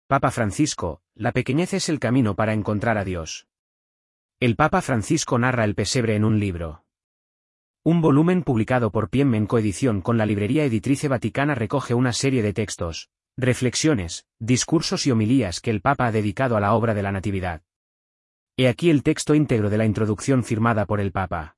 Papa Francisco, la pequeñez es el camino para encontrar a Dios. El Papa Francisco narra el pesebre en un libro. Un volumen publicado por Piem en coedición con la Librería Editrice Vaticana recoge una serie de textos, reflexiones, discursos y homilías que el Papa ha dedicado a la obra de la Natividad. He aquí el texto íntegro de la introducción firmada por el Papa.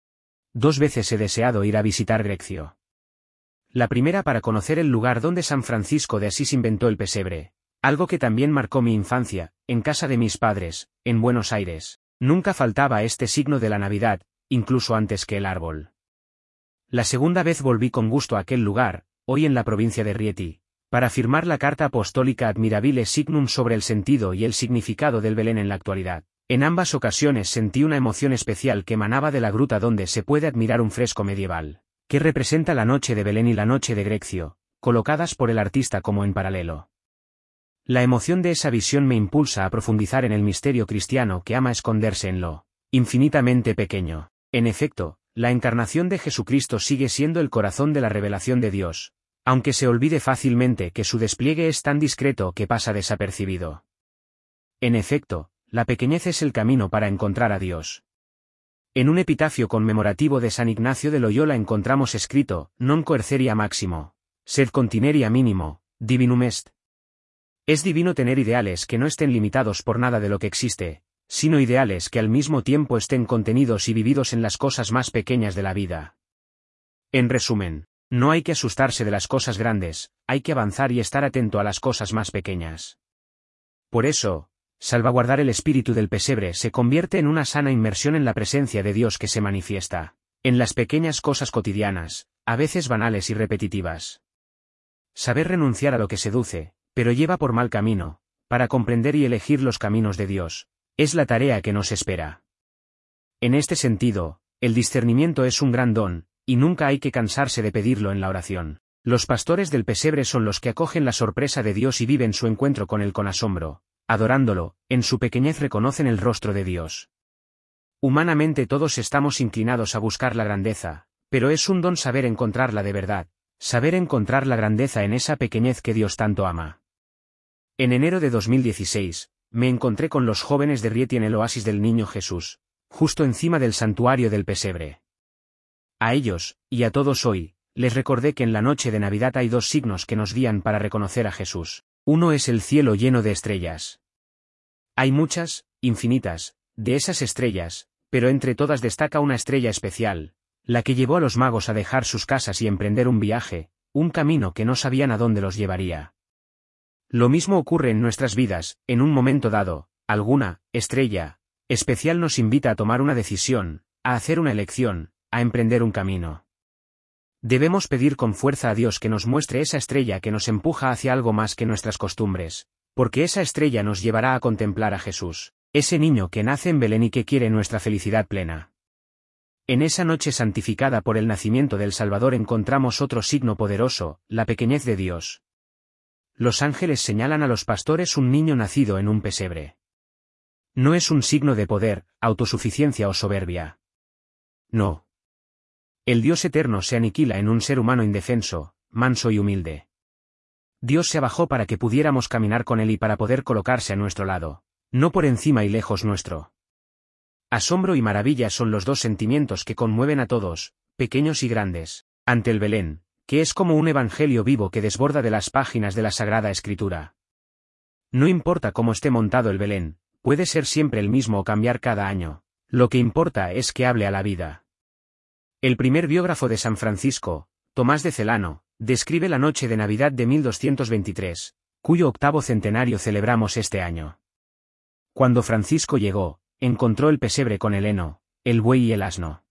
2 veces he deseado ir a visitar Greccio. La primera para conocer el lugar donde San Francisco de Asís inventó el pesebre, algo que también marcó mi infancia, en casa de mis padres, en Buenos Aires. Nunca faltaba este signo de la Navidad, incluso antes que el árbol. La segunda vez volví con gusto a aquel lugar, hoy en la provincia de Rieti, para firmar la carta apostólica Admirabile Signum sobre el sentido y el significado del Belén en la actualidad. En ambas ocasiones sentí una emoción especial que emanaba de la gruta donde se puede admirar un fresco medieval, que representa la noche de Belén y la noche de Greccio, colocadas por el artista como en paralelo. La emoción de esa visión me impulsa a profundizar en el misterio cristiano que ama esconderse en lo infinitamente pequeño. En efecto, la encarnación de Jesucristo sigue siendo el corazón de la revelación de Dios, aunque se olvide fácilmente que su despliegue es tan discreto que pasa desapercibido. En efecto, la pequeñez es el camino para encontrar a Dios. En un epitafio conmemorativo de San Ignacio de Loyola encontramos escrito, non coerceria maximo, sed contineria minimo, divinum est. Es divino tener ideales que no estén limitados por nada de lo que existe, sino ideales que al mismo tiempo estén contenidos y vividos en las cosas más pequeñas de la vida. En resumen, no hay que asustarse de las cosas grandes, hay que avanzar y estar atento a las cosas más pequeñas. Por eso, salvaguardar el espíritu del pesebre se convierte en una sana inmersión en la presencia de Dios que se manifiesta en las pequeñas cosas cotidianas, a veces banales y repetitivas. Saber renunciar a lo que seduce, pero lleva por mal camino, para comprender y elegir los caminos de Dios, es la tarea que nos espera. En este sentido, el discernimiento es un gran don, y nunca hay que cansarse de pedirlo en la oración. Los pastores del pesebre son los que acogen la sorpresa de Dios y viven su encuentro con él con asombro. Adorándolo, en su pequeñez reconocen el rostro de Dios. Humanamente todos estamos inclinados a buscar la grandeza, pero es un don saber encontrarla de verdad, saber encontrar la grandeza en esa pequeñez que Dios tanto ama. En enero de 2016, me encontré con los jóvenes de Rieti en el oasis del Niño Jesús, justo encima del santuario del pesebre. A ellos, y a todos hoy, les recordé que en la noche de Navidad hay 2 signos que nos guían para reconocer a Jesús. Uno es el cielo lleno de estrellas. Hay muchas, infinitas, de esas estrellas, pero entre todas destaca una estrella especial, la que llevó a los magos a dejar sus casas y emprender un viaje, un camino que no sabían a dónde los llevaría. Lo mismo ocurre en nuestras vidas, en un momento dado, alguna estrella especial nos invita a tomar una decisión, a hacer una elección, a emprender un camino. Debemos pedir con fuerza a Dios que nos muestre esa estrella que nos empuja hacia algo más que nuestras costumbres, porque esa estrella nos llevará a contemplar a Jesús, ese niño que nace en Belén y que quiere nuestra felicidad plena. En esa noche santificada por el nacimiento del Salvador encontramos otro signo poderoso, la pequeñez de Dios. Los ángeles señalan a los pastores un niño nacido en un pesebre. No es un signo de poder, autosuficiencia o soberbia. No. El Dios eterno se aniquila en un ser humano indefenso, manso y humilde. Dios se abajó para que pudiéramos caminar con él y para poder colocarse a nuestro lado, no por encima y lejos nuestro. Asombro y maravilla son los 2 sentimientos que conmueven a todos, pequeños y grandes, ante el Belén, que es como un evangelio vivo que desborda de las páginas de la Sagrada Escritura. No importa cómo esté montado el Belén, puede ser siempre el mismo o cambiar cada año, lo que importa es que hable a la vida. El primer biógrafo de San Francisco, Tomás de Celano, describe la noche de Navidad de 1223, cuyo 8º centenario celebramos este año. Cuando Francisco llegó, encontró el pesebre con el heno, el buey y el asno.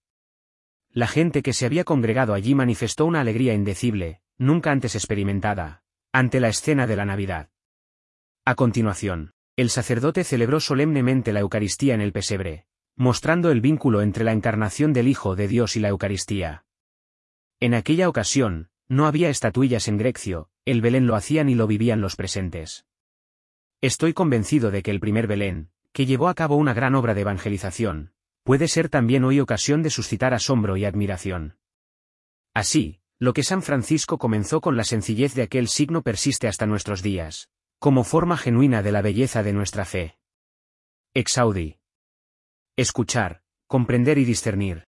La gente que se había congregado allí manifestó una alegría indecible, nunca antes experimentada, ante la escena de la Navidad. A continuación, el sacerdote celebró solemnemente la Eucaristía en el pesebre, mostrando el vínculo entre la encarnación del Hijo de Dios y la Eucaristía. En aquella ocasión, no había estatuillas en Greccio, el Belén lo hacían y lo vivían los presentes. Estoy convencido de que el primer Belén, que llevó a cabo una gran obra de evangelización, puede ser también hoy ocasión de suscitar asombro y admiración. Así, lo que San Francisco comenzó con la sencillez de aquel signo persiste hasta nuestros días, como forma genuina de la belleza de nuestra fe. Exaudi. Escuchar, comprender y discernir.